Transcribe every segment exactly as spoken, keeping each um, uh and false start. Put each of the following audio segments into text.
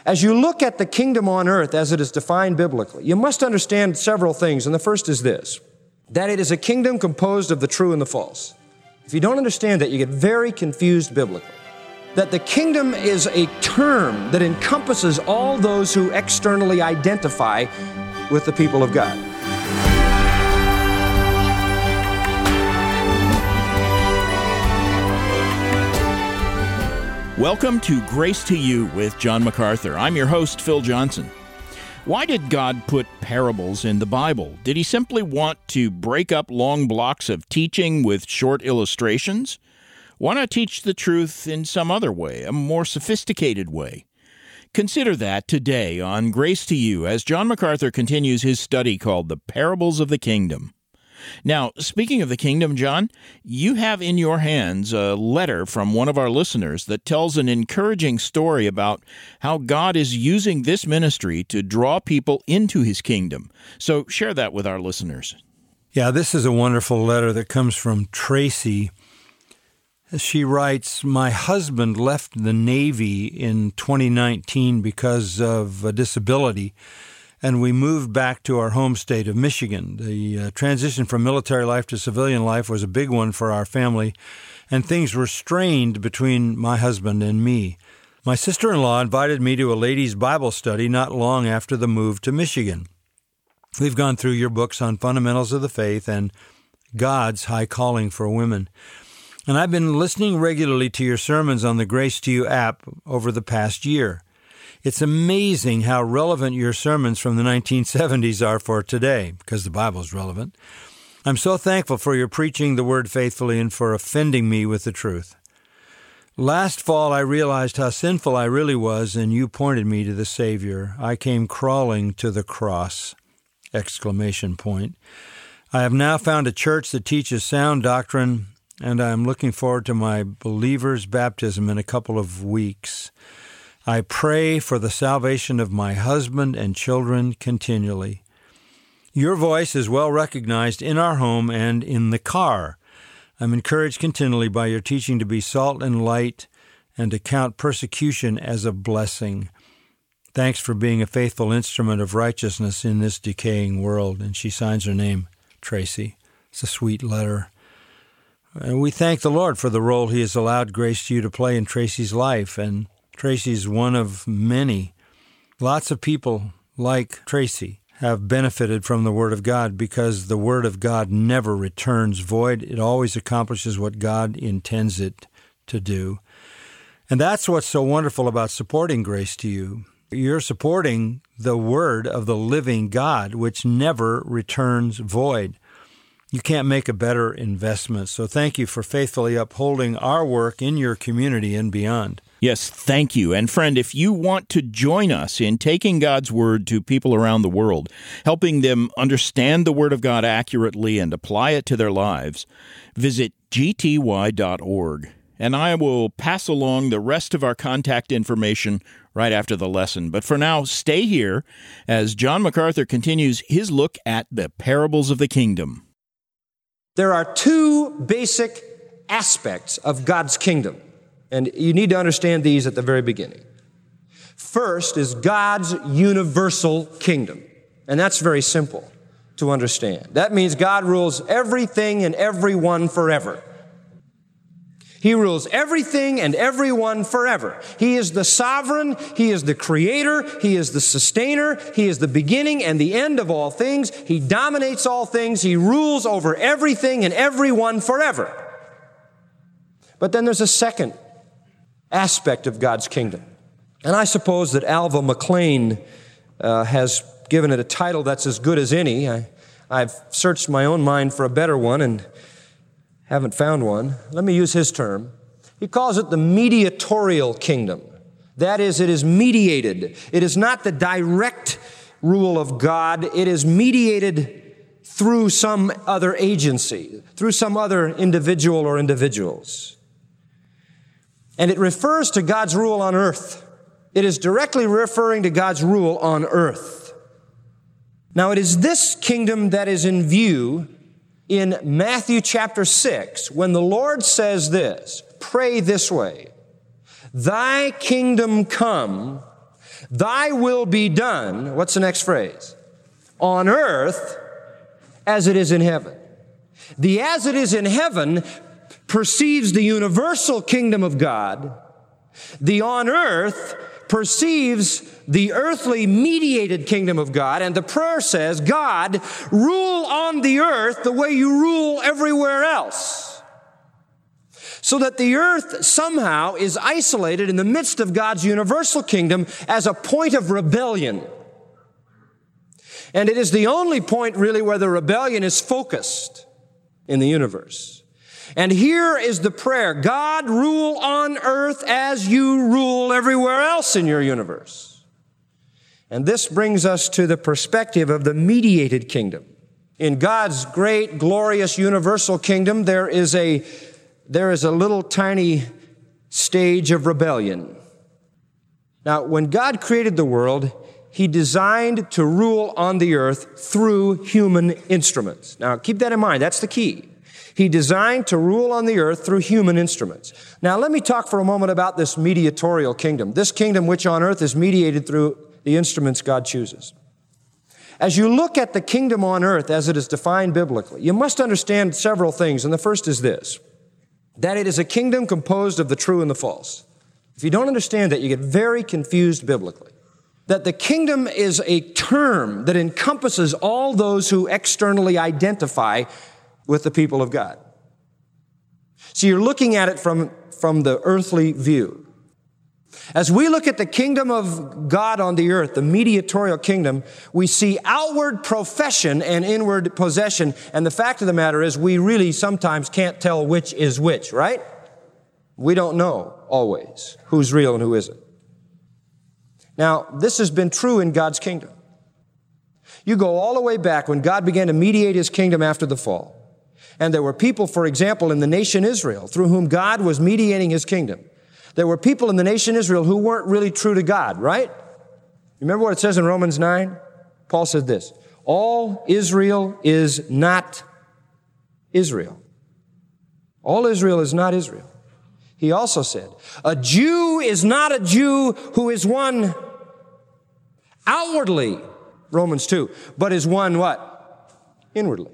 As you look at the kingdom on earth as it is defined biblically, you must understand several things, and the first is this, that it is a kingdom composed of the true and the false. If you don't understand that, you get very confused biblically. That the kingdom is a term that encompasses all those who externally identify with the people of God. Welcome to Grace to You with John MacArthur. I'm your host, Phil Johnson. Why did God put parables in the Bible? Did he simply want to break up long blocks of teaching with short illustrations? Why not teach the truth in some other way, a more sophisticated way? Consider that today on Grace to You as John MacArthur continues his study called The Parables of the Kingdom. Now, speaking of the kingdom, John, you have in your hands a letter from one of our listeners that tells an encouraging story about how God is using this ministry to draw people into his kingdom. So share that with our listeners. Yeah, this is a wonderful letter that comes from Tracy. She writes, "My husband left the Navy in twenty nineteen because of a disability, and we moved back to our home state of Michigan. The uh, transition from military life to civilian life was a big one for our family, and things were strained between my husband and me. My sister-in-law invited me to a ladies' Bible study not long after the move to Michigan. We've gone through your books on fundamentals of the faith and God's high calling for women. And I've been listening regularly to your sermons on the Grace to You app over the past year. It's amazing how relevant your sermons from the nineteen seventies are for today, because the Bible is relevant. I'm so thankful for your preaching the word faithfully and for offending me with the truth. Last fall, I realized how sinful I really was, and you pointed me to the Savior. I came crawling to the cross! Exclamation point. I have now found a church that teaches sound doctrine, and I am looking forward to my believer's baptism in a couple of weeks. I pray for the salvation of my husband and children continually. Your voice is well recognized in our home and in the car. I'm encouraged continually by your teaching to be salt and light and to count persecution as a blessing. Thanks for being a faithful instrument of righteousness in this decaying world." And she signs her name, Tracy. It's a sweet letter. And we thank the Lord for the role he has allowed Grace to You to play in Tracy's life, and Tracy's one of many. Lots of people like Tracy have benefited from the Word of God because the Word of God never returns void. It always accomplishes what God intends it to do. And that's what's so wonderful about supporting Grace to You. You're supporting the Word of the living God, which never returns void. You can't make a better investment. So thank you for faithfully upholding our work in your community and beyond. Yes, thank you. And friend, if you want to join us in taking God's Word to people around the world, helping them understand the Word of God accurately and apply it to their lives, visit g t y dot org. And I will pass along the rest of our contact information right after the lesson. But for now, stay here as John MacArthur continues his look at the parables of the kingdom. There are two basic aspects of God's kingdom, and you need to understand these at the very beginning. First is God's universal kingdom, and that's very simple to understand. That means God rules everything and everyone forever. He rules everything and everyone forever. He is the sovereign, He is the creator, He is the sustainer, He is the beginning and the end of all things. He dominates all things. He rules over everything and everyone forever. But then there's a second aspect of God's kingdom. And I suppose that Alva McLean uh, has given it a title that's as good as any. I, I've searched my own mind for a better one and haven't found one. Let me use his term. He calls it the mediatorial kingdom. That is, it is mediated. It is not the direct rule of God. It is mediated through some other agency, through some other individual or individuals. And it refers to God's rule on earth. It is directly referring to God's rule on earth. Now, it is this kingdom that is in view in Matthew chapter six, when the Lord says this, pray this way, "Thy kingdom come, Thy will be done, what's the next phrase? On earth as it is in heaven. The as it is in heaven perceives the universal kingdom of God. The on earth perceives the earthly mediated kingdom of God. And the prayer says, God, rule on the earth the way you rule everywhere else. So that the earth somehow is isolated in the midst of God's universal kingdom as a point of rebellion. And it is the only point really where the rebellion is focused in the universe. And here is the prayer, God, rule on earth as you rule everywhere else in your universe. And this brings us to the perspective of the mediated kingdom. In God's great, glorious, universal kingdom, there is a, there is a little tiny stage of rebellion. Now, when God created the world, He designed to rule on the earth through human instruments. Now, keep that in mind. That's the key. He designed to rule on the earth through human instruments. Now, let me talk for a moment about this mediatorial kingdom, this kingdom which on earth is mediated through the instruments God chooses. As you look at the kingdom on earth as it is defined biblically, you must understand several things, and the first is this, that it is a kingdom composed of the true and the false. If you don't understand that, you get very confused biblically. That the kingdom is a term that encompasses all those who externally identify with the people of God. So you're looking at it from, from the earthly view. As we look at the kingdom of God on the earth, the mediatorial kingdom, we see outward profession and inward possession. And the fact of the matter is we really sometimes can't tell which is which, right? We don't know always who's real and who isn't. Now, this has been true in God's kingdom. You go all the way back when God began to mediate His kingdom after the fall. And there were people, for example, in the nation Israel, through whom God was mediating His kingdom. There were people in the nation Israel who weren't really true to God, right? Remember what it says in Romans nine? Paul said this, all Israel is not Israel. All Israel is not Israel. He also said, a Jew is not a Jew who is one outwardly, Romans two, but is one what? Inwardly.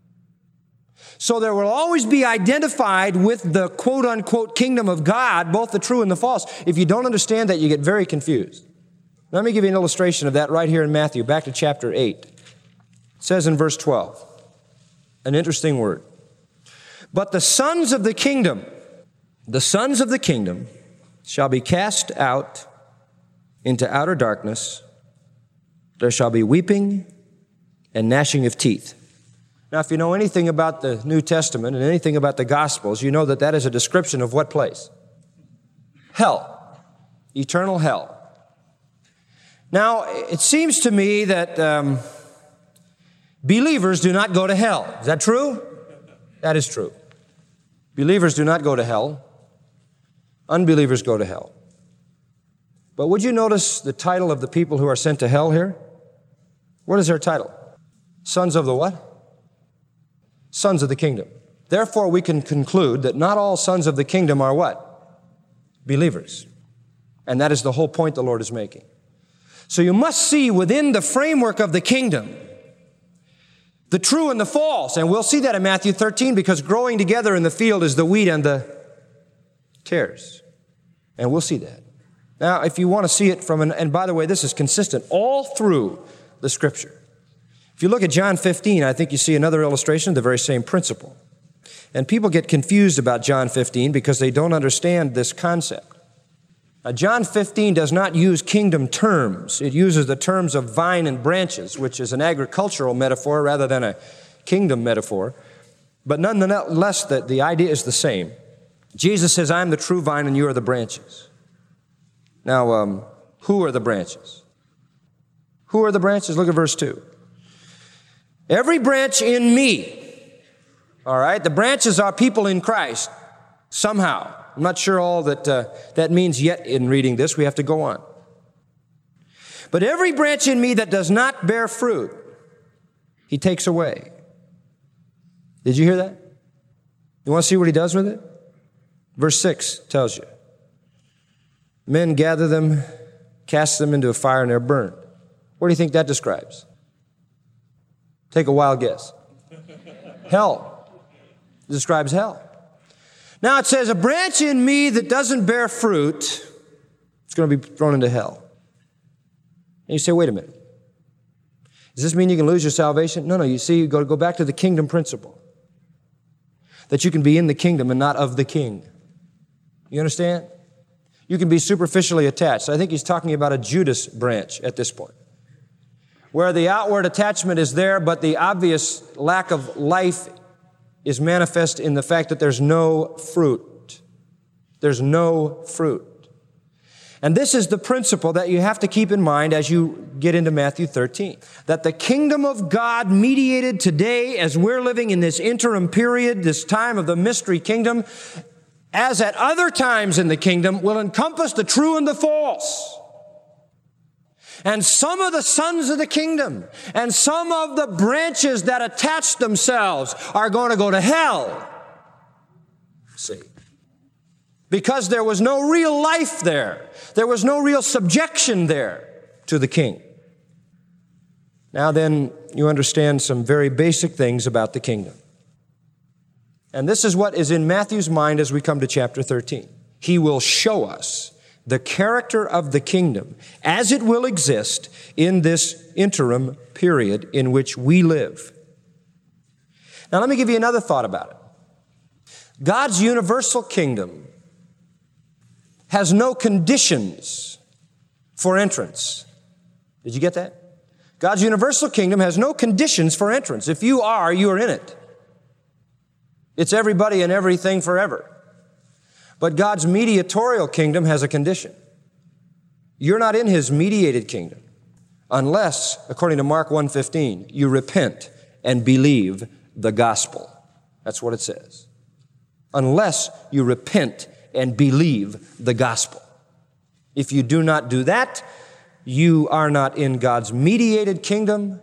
So there will always be identified with the quote-unquote kingdom of God, both the true and the false. If you don't understand that, you get very confused. Let me give you an illustration of that right here in Matthew, back to chapter eight. It says in verse twelve, an interesting word. But the sons of the kingdom, the sons of the kingdom shall be cast out into outer darkness. There shall be weeping and gnashing of teeth. Now, if you know anything about the New Testament and anything about the Gospels, you know that that is a description of what place? Hell. Eternal hell. Now, it seems to me that um, believers do not go to hell. Is that true? That is true. Believers do not go to hell. Unbelievers go to hell. But would you notice the title of the people who are sent to hell here? What is their title? Sons of the what? Sons of the kingdom. Therefore, we can conclude that not all sons of the kingdom are what? Believers. And that is the whole point the Lord is making. So you must see within the framework of the kingdom the true and the false. And we'll see that in Matthew thirteen, because growing together in the field is the wheat and the tares. And we'll see that. Now, if you want to see it from an, and by the way, this is consistent all through the Scripture. If you look at John fifteen, I think you see another illustration of the very same principle. And people get confused about John fifteen because they don't understand this concept. Now, John fifteen does not use kingdom terms. It uses the terms of vine and branches, which is an agricultural metaphor rather than a kingdom metaphor. But nonetheless, the, the idea is the same. Jesus says, I'm the true vine and you are the branches. Now, um, who are the branches? Who are the branches? Look at verse two. Every branch in me, all right, the branches are people in Christ, somehow. I'm not sure all that uh, that means yet in reading this. We have to go on. But every branch in me that does not bear fruit, He takes away. Did you hear that? You want to see what He does with it? Verse six tells you. Men gather them, casts them into a fire and they're burned. What do you think that describes? Take a wild guess. Hell. It describes hell. Now it says, a branch in me that doesn't bear fruit, it's going to be thrown into hell. And you say, wait a minute. Does this mean you can lose your salvation? No, no. You see, you go, go back to the kingdom principle. That you can be in the kingdom and not of the king. You understand? You can be superficially attached. I think he's talking about a Judas branch at this point, where the outward attachment is there, but the obvious lack of life is manifest in the fact that there's no fruit. There's no fruit. And this is the principle that you have to keep in mind as you get into Matthew thirteen. That the kingdom of God mediated today as we're living in this interim period, this time of the mystery kingdom, as at other times in the kingdom, will encompass the true and the false. And some of the sons of the kingdom and some of the branches that attach themselves are going to go to hell. See? Because there was no real life there. There was no real subjection there to the king. Now then, you understand some very basic things about the kingdom. And this is what is in Matthew's mind as we come to chapter thirteen. He will show us the character of the kingdom as it will exist in this interim period in which we live. Now let me give you another thought about it. God's universal kingdom has no conditions for entrance. Did you get that? God's universal kingdom has no conditions for entrance. If you are, you are in it. It's everybody and everything forever. But God's mediatorial kingdom has a condition. You're not in His mediated kingdom unless, according to Mark one fifteen, you repent and believe the gospel. That's what it says. Unless you repent and believe the gospel. If you do not do that, you are not in God's mediated kingdom.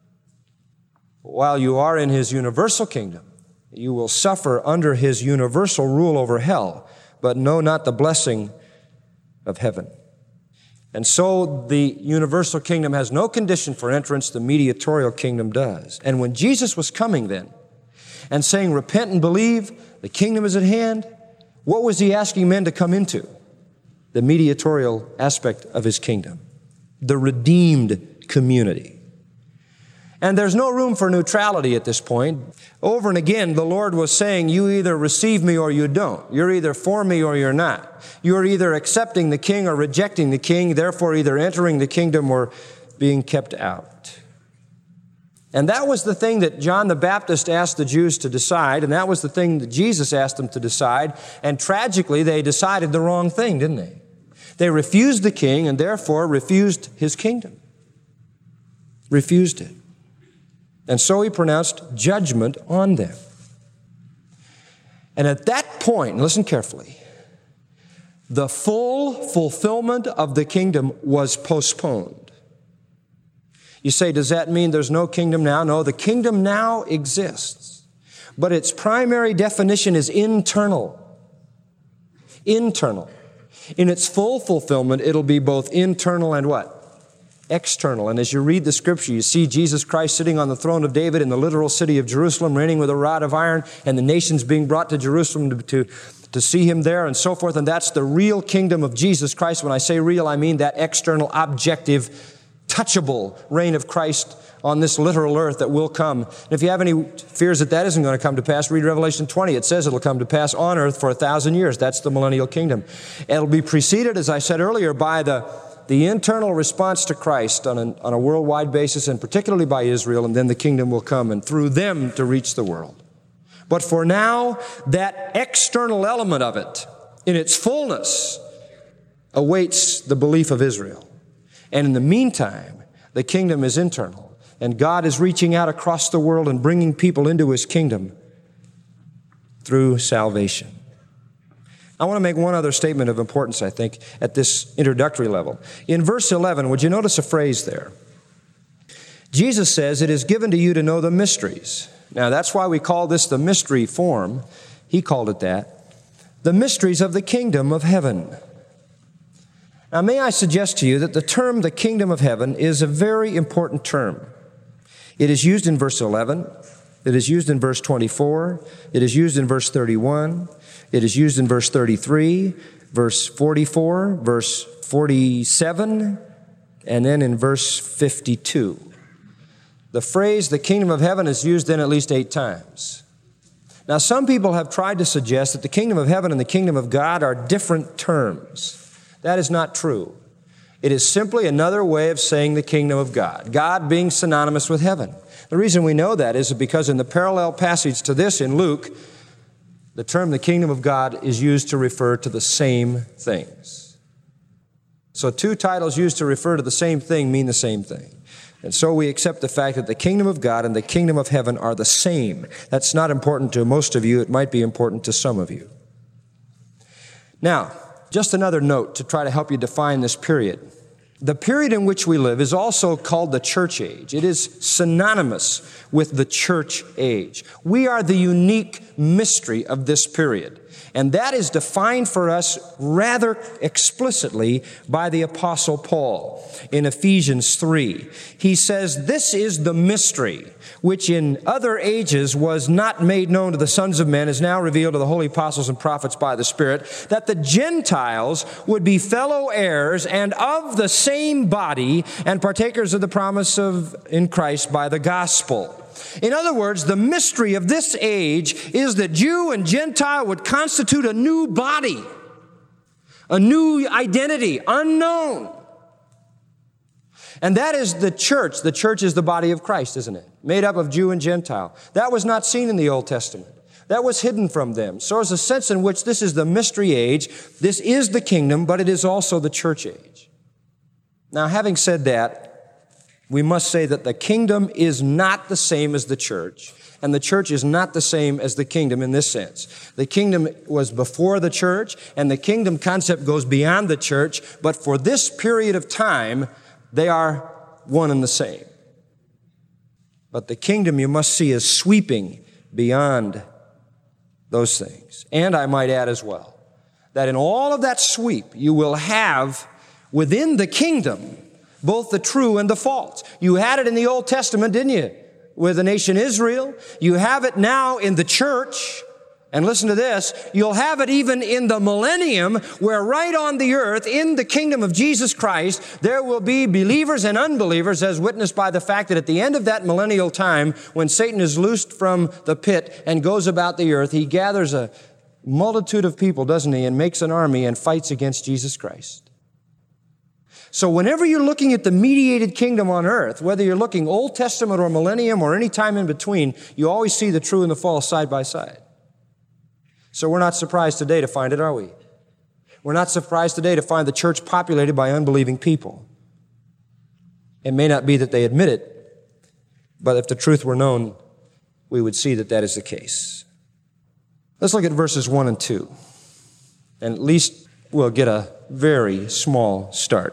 While you are in His universal kingdom, you will suffer under His universal rule over hell, but know not the blessing of heaven. And so the universal kingdom has no condition for entrance, the mediatorial kingdom does. And when Jesus was coming then and saying, repent and believe, the kingdom is at hand, what was He asking men to come into? The mediatorial aspect of His kingdom, the redeemed community. And there's no room for neutrality at this point. Over and again, the Lord was saying, you either receive me or you don't. You're either for me or you're not. You're either accepting the king or rejecting the king, therefore either entering the kingdom or being kept out. And that was the thing that John the Baptist asked the Jews to decide, and that was the thing that Jesus asked them to decide. And tragically, they decided the wrong thing, didn't they? They refused the king and therefore refused His kingdom. Refused it. And so He pronounced judgment on them. And at that point, listen carefully, the full fulfillment of the kingdom was postponed. You say, does that mean there's no kingdom now? No, the kingdom now exists. But its primary definition is internal. Internal. In its full fulfillment, it'll be both internal and what? External. And as you read the scripture, you see Jesus Christ sitting on the throne of David in the literal city of Jerusalem, reigning with a rod of iron, and the nations being brought to Jerusalem to, to, to see Him there and so forth. And that's the real kingdom of Jesus Christ. When I say real, I mean that external, objective, touchable reign of Christ on this literal earth that will come. And if you have any fears that that isn't going to come to pass, read Revelation twenty. It says it'll come to pass on earth for a thousand years. That's the millennial kingdom. It'll be preceded, as I said earlier, by the, the internal response to Christ on a, on a worldwide basis, and particularly by Israel, and then the kingdom will come, and through them to reach the world. But for now, that external element of it, in its fullness, awaits the belief of Israel. And in the meantime, the kingdom is internal, and God is reaching out across the world and bringing people into His kingdom through salvation. I want to make one other statement of importance, I think, at this introductory level. In verse eleven, would you notice a phrase there? Jesus says, it is given to you to know the mysteries. Now, that's why we call this the mystery form. He called it that. The mysteries of the kingdom of heaven. Now, may I suggest to you that the term the kingdom of heaven is a very important term. It is used in verse eleven. It is used in verse twenty-four. It is used in verse thirty-one. It is used in verse thirty-three, verse forty-four, verse forty-seven, and then in verse fifty-two. The phrase, the kingdom of heaven, is used then at least eight times. Now, some people have tried to suggest that the kingdom of heaven and the kingdom of God are different terms. That is not true. It is simply another way of saying the kingdom of God, God being synonymous with heaven. The reason we know that is because in the parallel passage to this in Luke, the term the kingdom of God is used to refer to the same things. So two titles used to refer to the same thing mean the same thing. And so we accept the fact that the kingdom of God and the kingdom of heaven are the same. That's not important to most of you. It might be important to some of you. Now, just another note to try to help you define this period. The period in which we live is also called the church age. It is synonymous with the church age. We are the unique mystery of this period. And that is defined for us rather explicitly by the Apostle Paul in Ephesians three. He says, this is the mystery which in other ages was not made known to the sons of men, is now revealed to the holy apostles and prophets by the Spirit, that the Gentiles would be fellow heirs and of the same body and partakers of the promise of in Christ by the gospel. In other words, the mystery of this age is that Jew and Gentile would constitute a new body, a new identity, unknown. And that is the church. The church is the body of Christ, isn't it? Made up of Jew and Gentile. That was not seen in the Old Testament. That was hidden from them. So there's a sense in which this is the mystery age. This is the kingdom, but it is also the church age. Now, having said that, we must say that the kingdom is not the same as the church, and the church is not the same as the kingdom in this sense. The kingdom was before the church, and the kingdom concept goes beyond the church, but for this period of time, they are one and the same. But the kingdom, you must see, is sweeping beyond those things. And I might add as well, that in all of that sweep, you will have within the kingdom both the true and the false. You had it in the Old Testament, didn't you? With the nation Israel. You have it now in the church. And listen to this, you'll have it even in the millennium, where right on the earth, in the kingdom of Jesus Christ, there will be believers and unbelievers, as witnessed by the fact that at the end of that millennial time, when Satan is loosed from the pit and goes about the earth, he gathers a multitude of people, doesn't he, and makes an army and fights against Jesus Christ. So whenever you're looking at the mediated kingdom on earth, whether you're looking Old Testament or millennium or any time in between, you always see the true and the false side by side. So we're not surprised today to find it, are we? We're not surprised today to find the church populated by unbelieving people. It may not be that they admit it, but if the truth were known, we would see that that is the case. Let's look at verses one and two, and at least we'll get a very small start.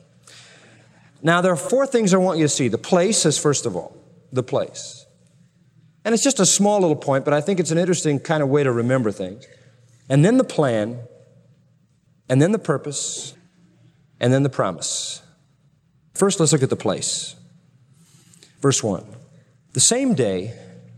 Now, there are four things I want you to see. The place is, first of all, the place. And it's just a small little point, but I think it's an interesting kind of way to remember things. And then the plan, and then the purpose, and then the promise. First, let's look at the place. Verse one. The same day.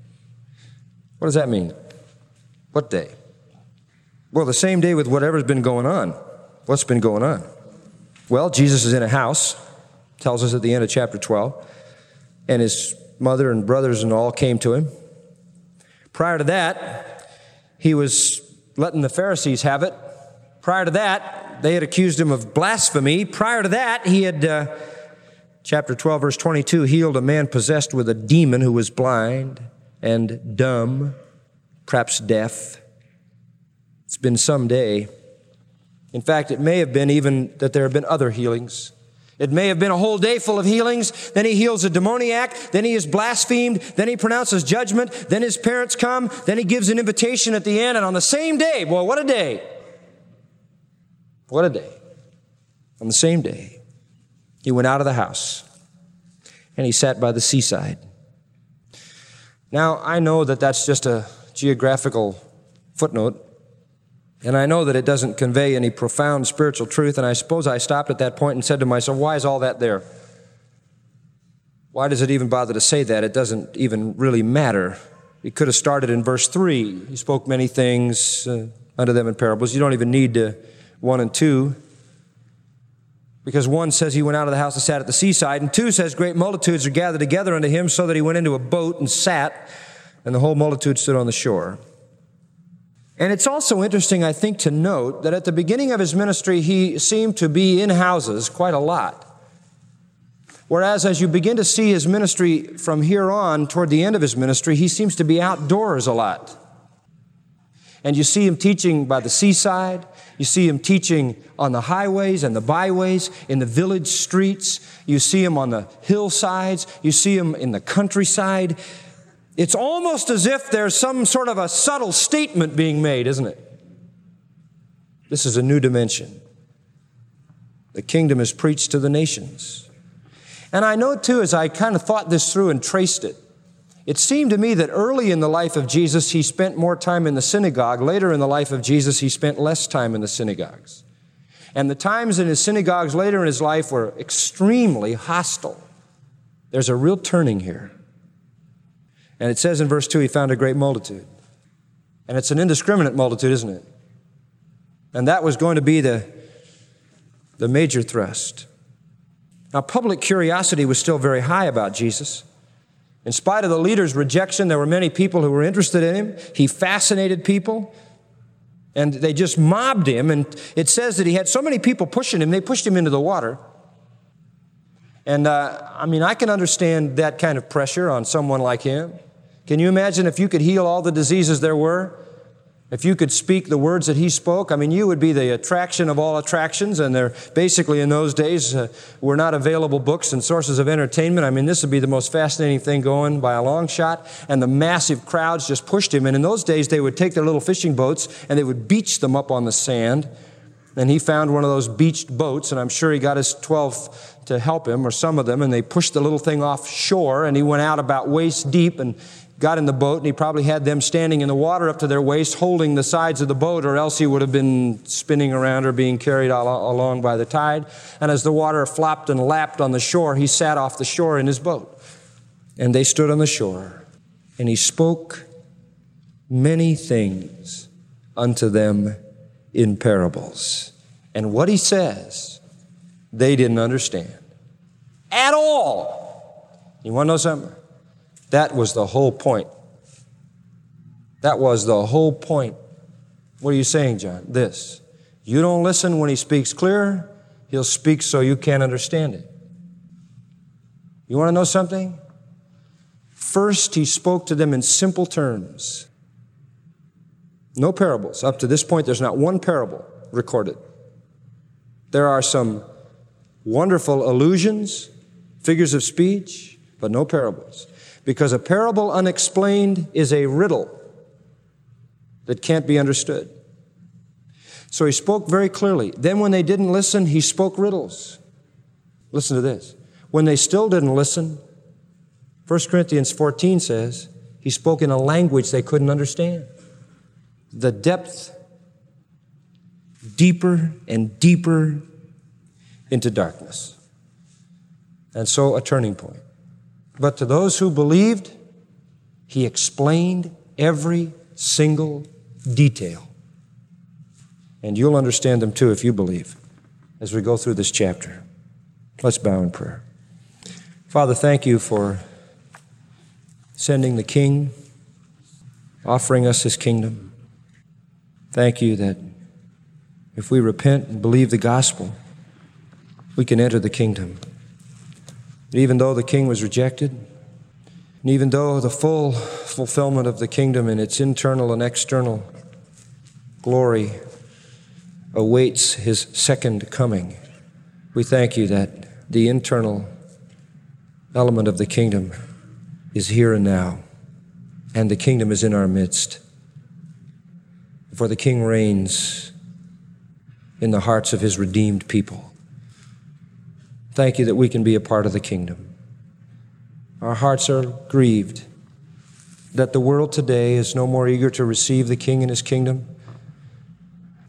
What does that mean? What day? Well, the same day with whatever's been going on. What's been going on? Well, Jesus is in a house, tells us at the end of chapter twelve, and his mother and brothers and all came to him. Prior to that, he was letting the Pharisees have it. Prior to that, they had accused him of blasphemy. Prior to that, he had, uh, chapter twelve, verse twenty-two, healed a man possessed with a demon who was blind and dumb, perhaps deaf. It's been some day. In fact, it may have been even that there have been other healings. It may have been a whole day full of healings. Then he heals a demoniac. Then he is blasphemed. Then he pronounces judgment. Then his parents come. Then he gives an invitation at the end. And on the same day, boy, what a day. What a day. On the same day, he went out of the house and he sat by the seaside. Now, I know that that's just a geographical footnote. And I know that it doesn't convey any profound spiritual truth, and I suppose I stopped at that point and said to myself, why is all that there? Why does it even bother to say that? It doesn't even really matter. He could have started in verse three. He spoke many things uh, unto them in parables. You don't even need to one and two, because one says he went out of the house and sat at the seaside, and two says great multitudes are gathered together unto him, so that he went into a boat and sat, and the whole multitude stood on the shore. And it's also interesting, I think, to note that at the beginning of his ministry, he seemed to be in houses quite a lot. Whereas as you begin to see his ministry from here on, toward the end of his ministry, he seems to be outdoors a lot. And you see him teaching by the seaside. You see him teaching on the highways and the byways, in the village streets. You see him on the hillsides. You see him in the countryside. It's almost as if there's some sort of a subtle statement being made, isn't it? This is a new dimension. The kingdom is preached to the nations. And I know, too, as I kind of thought this through and traced it, it seemed to me that early in the life of Jesus, he spent more time in the synagogue. Later in the life of Jesus, he spent less time in the synagogues. And the times in his synagogues later in his life were extremely hostile. There's a real turning here. And it says in verse two, he found a great multitude. And it's an indiscriminate multitude, isn't it? And that was going to be the, the major thrust. Now, public curiosity was still very high about Jesus. In spite of the leader's rejection, there were many people who were interested in him. He fascinated people, and they just mobbed him. And it says that he had so many people pushing him, they pushed him into the water. And, uh, I mean, I can understand that kind of pressure on someone like him. Can you imagine if you could heal all the diseases there were? If you could speak the words that he spoke, I mean, you would be the attraction of all attractions, and there basically in those days uh, were not available books and sources of entertainment. I mean, this would be the most fascinating thing going by a long shot, and the massive crowds just pushed him. And in those days, they would take their little fishing boats, and they would beach them up on the sand. And he found one of those beached boats, and I'm sure he got his twelve to help him, or some of them, and they pushed the little thing offshore, and he went out about waist deep and got in the boat, and he probably had them standing in the water up to their waist, holding the sides of the boat, or else he would have been spinning around or being carried al- along by the tide. And as the water flopped and lapped on the shore, he sat off the shore in his boat. And they stood on the shore, and he spoke many things unto them in parables. And what he says, they didn't understand at all. You want to know something? That was the whole point. That was the whole point. What are you saying, John? This. You don't listen when he speaks clear, he'll speak so you can't understand it. You want to know something? First, he spoke to them in simple terms. No parables. Up to this point, there's not one parable recorded. There are some wonderful allusions, figures of speech, but no parables. Because a parable unexplained is a riddle that can't be understood. So he spoke very clearly. Then when they didn't listen, he spoke riddles. Listen to this. When they still didn't listen, First Corinthians fourteen says, he spoke in a language they couldn't understand. The depth, deeper and deeper into darkness. And so a turning point. But to those who believed, he explained every single detail. And you'll understand them too if you believe as we go through this chapter. Let's bow in prayer. Father, thank you for sending the King, offering us his kingdom. Thank you that if we repent and believe the gospel, we can enter the kingdom. Even though the king was rejected, and even though the full fulfillment of the kingdom in its internal and external glory awaits his second coming, we thank you that the internal element of the kingdom is here and now, and the kingdom is in our midst. For the king reigns in the hearts of his redeemed people. Thank you that we can be a part of the kingdom. Our hearts are grieved that the world today is no more eager to receive the King and his kingdom.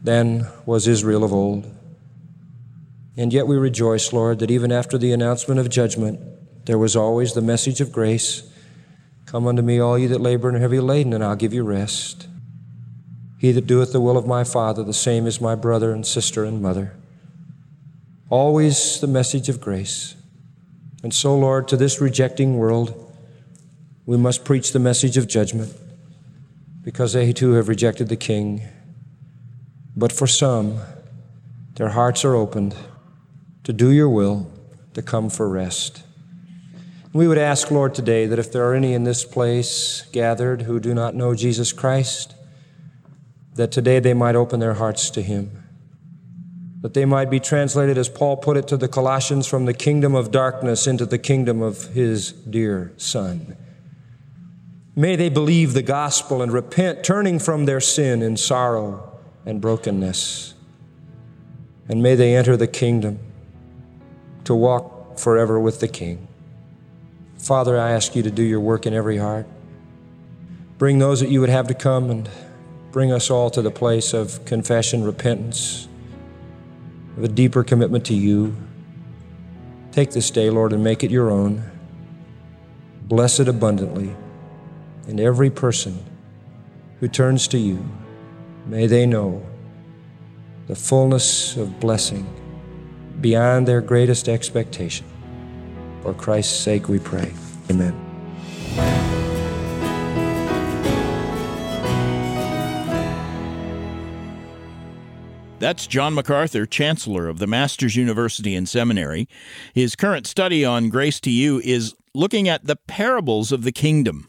than was Israel of old. And yet we rejoice, Lord, that even after the announcement of judgment, there was always the message of grace. Come unto me, all ye that labor and are heavy laden, and I'll give you rest. He that doeth the will of my Father, the same is my brother and sister and mother. Always the message of grace. And so, Lord, to this rejecting world, we must preach the message of judgment, because they too have rejected the King. But for some, their hearts are opened to do your will, to come for rest. We would ask, Lord, today that if there are any in this place gathered who do not know Jesus Christ, that today they might open their hearts to Him, that they might be translated, as Paul put it to the Colossians, from the kingdom of darkness into the kingdom of His dear Son. May they believe the gospel and repent, turning from their sin in sorrow and brokenness. And may they enter the kingdom to walk forever with the King. Father, I ask you to do your work in every heart. Bring those that you would have to come, and bring us all to the place of confession, repentance, of a deeper commitment to you. Take this day, Lord, and make it your own. Bless it abundantly. And every person who turns to you, may they know the fullness of blessing beyond their greatest expectation. For Christ's sake we pray. Amen. That's John MacArthur, Chancellor of the Masters University and Seminary. His current study on Grace to You is looking at the parables of the kingdom.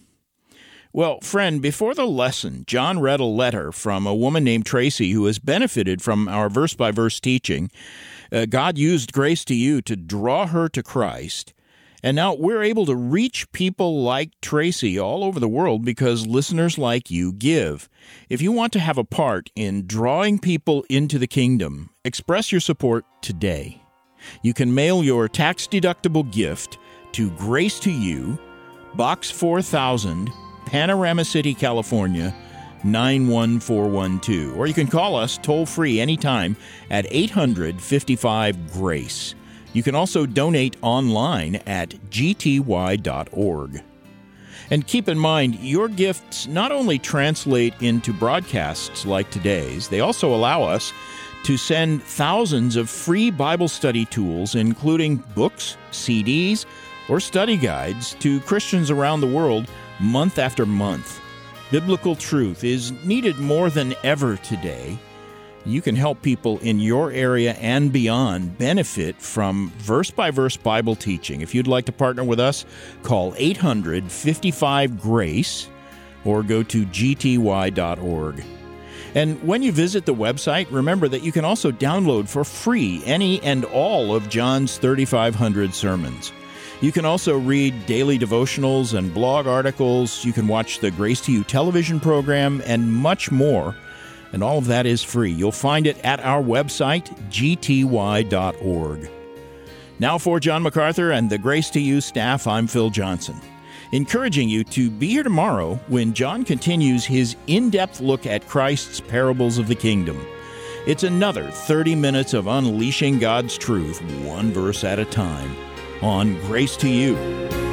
Well, friend, before the lesson, John read a letter from a woman named Tracy who has benefited from our verse-by-verse teaching. Uh, God used Grace to You to draw her to Christ. And now we're able to reach people like Tracy all over the world because listeners like you give. If you want to have a part in drawing people into the kingdom, express your support today. You can mail your tax-deductible gift to Grace to You, Box four thousand, Panorama City, California, nine one four one two. Or you can call us toll-free anytime at eight hundred, fifty-five, GRACE. You can also donate online at g t y dot org. And keep in mind, your gifts not only translate into broadcasts like today's, they also allow us to send thousands of free Bible study tools, including books, C Ds, or study guides to Christians around the world month after month. Biblical truth is needed more than ever today. You can help people in your area and beyond benefit from verse-by-verse Bible teaching. If you'd like to partner with us, call eight hundred, fifty-five, GRACE or go to g t y dot org. And when you visit the website, remember that you can also download for free any and all of John's thirty-five hundred sermons. You can also read daily devotionals and blog articles. You can watch the Grace to You television program and much more. And all of that is free. You'll find it at our website, g t y dot org. Now for John MacArthur and the Grace to You staff, I'm Phil Johnson, encouraging you to be here tomorrow when John continues his in-depth look at Christ's parables of the kingdom. It's another thirty minutes of unleashing God's truth, one verse at a time, on Grace to You.